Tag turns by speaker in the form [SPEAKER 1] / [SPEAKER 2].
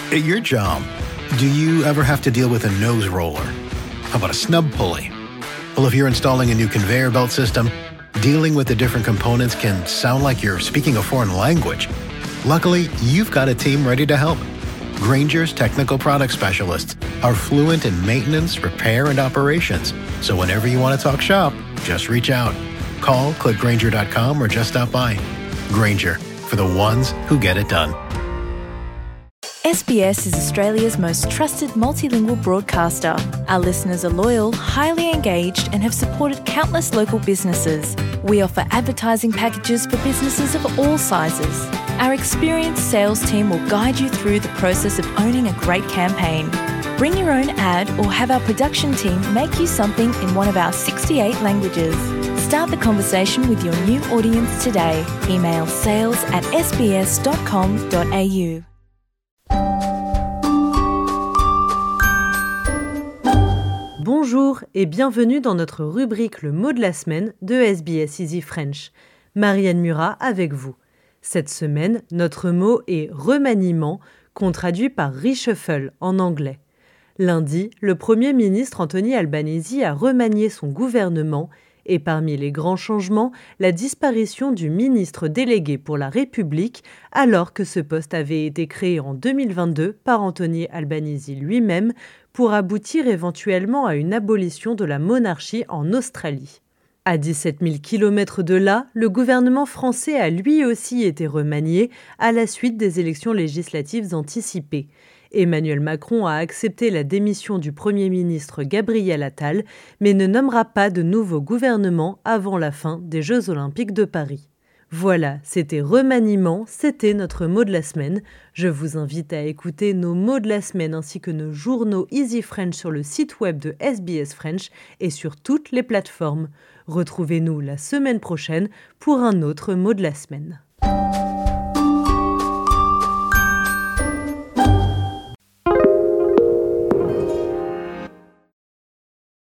[SPEAKER 1] At your job, do you ever have to deal with a nose roller? How about a snub pulley? Well, if you're installing a new conveyor belt system, dealing with the different components can sound like you're speaking a foreign language. Luckily, you've got a team ready to help. Grainger's technical product specialists are fluent in maintenance, repair, and operations. So whenever you want to talk shop, just reach out. Call, click Grainger.com, or just stop by. Grainger, for the ones who get it done.
[SPEAKER 2] SBS is Australia's most trusted multilingual broadcaster. Our listeners are loyal, highly engaged, and have supported countless local businesses. We offer advertising packages for businesses of all sizes. Our experienced sales team will guide you through the process of owning a great campaign. Bring your own ad or have our production team make you something in one of our 68 languages. Start the conversation with your new audience today. Email sales@sbs.com.au.
[SPEAKER 3] Bonjour et bienvenue dans notre rubrique Le mot de la semaine de SBS Easy French. Marianne Murat avec vous. Cette semaine, notre mot est remaniement, qu'on traduit par reshuffle en anglais. Lundi, le Premier ministre Anthony Albanese a remanié son gouvernement et parmi les grands changements, la disparition du ministre délégué pour la République alors que ce poste avait été créé en 2022 par Anthony Albanese lui-même pour aboutir éventuellement à une abolition de la monarchie en Australie. À 17 000 km de là, le gouvernement français a lui aussi été remanié à la suite des élections législatives anticipées. Emmanuel Macron a accepté la démission du Premier ministre Gabriel Attal, mais ne nommera pas de nouveau gouvernement avant la fin des Jeux Olympiques de Paris. Voilà, c'était remaniement, c'était notre mot de la semaine. Je vous invite à écouter nos mots de la semaine ainsi que nos journaux Easy French sur le site web de SBS French et sur toutes les plateformes. Retrouvez-nous la semaine prochaine pour un autre mot de la semaine.